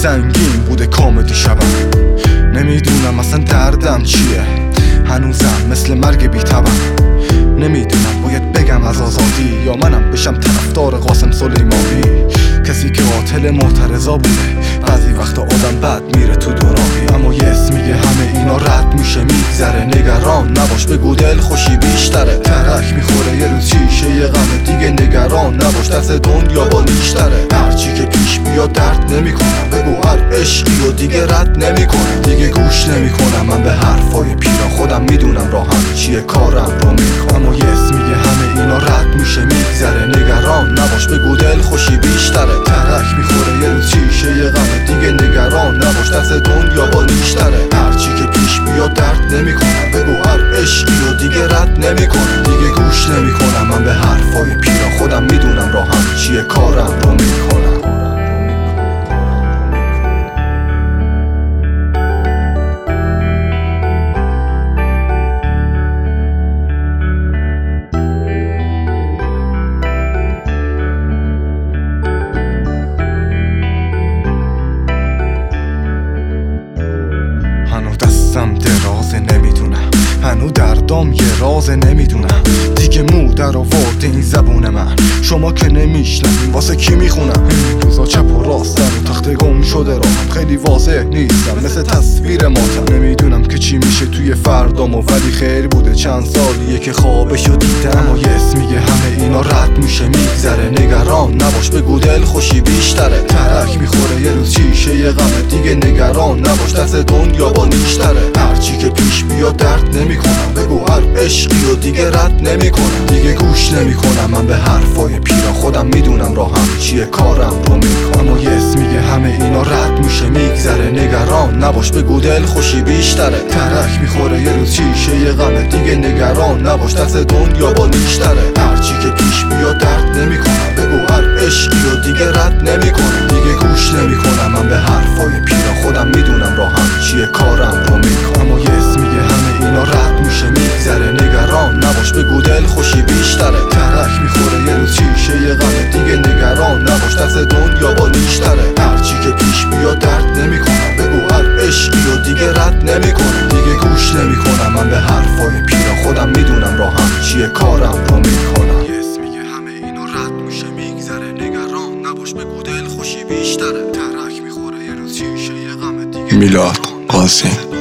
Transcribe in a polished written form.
سنگین بوده کامدی شبم. نمیدونم اصلا دردم چیه، هنوزم مثل مرگ بی‌تبم. نمیدونم باید بگم از آزادی یا منم بشم طرفدار قاسم سلیمانی، کسی که قاتل معترضا بوده. بعضی وقتا آدم بد میره تو دوراهی، اما یه اسم میگه همه اینا رد میشه میگذره. نگران نباش بگو دل خوشی بیشتره، ترک میخوره یه روز شیشه یه غم دیگه. نگران نباش دست دنیا با نیشتره، هرچی که پیش بیاد درد نمیکنم. بگو هر عشقی و دیگه رد نمیکنم، دیگه گوش نمیکنم من به حرفای پیرا. خودم میدونم راهم چیه کارم رو میکنم، اما یه اسم میگه همه اینا رد میشه میگذره. نگران نباش بگو دل خوشی بیشتره، ترک میخوره یه روز شیشه یه غم دیگه. نگران نباش دست دنیا با نیشتره، هرچی که پیش بیاد درد نمیکنم. بگو هر عشقی و دیگه رد نمیکنم، دیگه گوش نمیکنم من به حرفای پیرا. خودم میدونم راهم چیه کارم رو میکنم. دستم درازه نمیدونم، هنو دردام یه رازه نمیدونم. دیگه مو در آورده این زبون من، شما که نمیشنم واسه کی میخونم. این روزا چپ و راست در و تخت گم شده راهم، خیلی واضح نیستم مثل تصویر ماتم. نمیدونم که چی میشه توی فردامو، ولی خیر بوده چند سالیه که خوابشو دیدم. اما یه اسم میگه همه اینا رد میشه میگذره. نگران نباش بگو دل خوشی بیشتره، ترک میخوره یه روز شیشه یه غم دیگه. نگران نباش دست دنیا با نیشتره، هرچی که پیش بیاد درد نمیکنم. بگو هر عشقی و دیگه رد نمیکنم، دیگه گوش نمیکنم من به حرفای پیرا. خودم میدونم راهم چیه کارم رو میکنم، اما یه اسم میگه همه اینا رد میشه میگذره. نگران نباش بگو دل خوشی بیشتره، ترک میخوره یه روز شیشه یه غم دیگه. نگران نباش دست دنیا با نیشتره، هرچی که پیش بیاد درد نمیکنم. بگو هر عشقی و دیگه رد نمیکنم، دیگه گوش نمیکنم من به حرفای پیرا. خودم میدونم راهم چیه کارم رو میکنم، اما یه اسم میگه همه اینا رد میشه میگذره. نگران نباش بگو دل خوشی بیشتره، ترک میخوره یه روز شیشه یه غم دیگه. نگران نباش دست دنیا با نیشتره، هرچی که پیش بیاد درد نمیکنم. بگو هر عشقی و دیگه رد نمیکنم، دیگه گوش نمیکنم من به حرفای پیرا. خودم میدونم راهم چیه کارم رو میکنم. یه اسم میگه همه اینا رد میشه میگذره. نگران نباش بگو دل خوشی بیشتره، ترک میخوره یه روز شیشه یه غم دیگه. میلاد قاسم.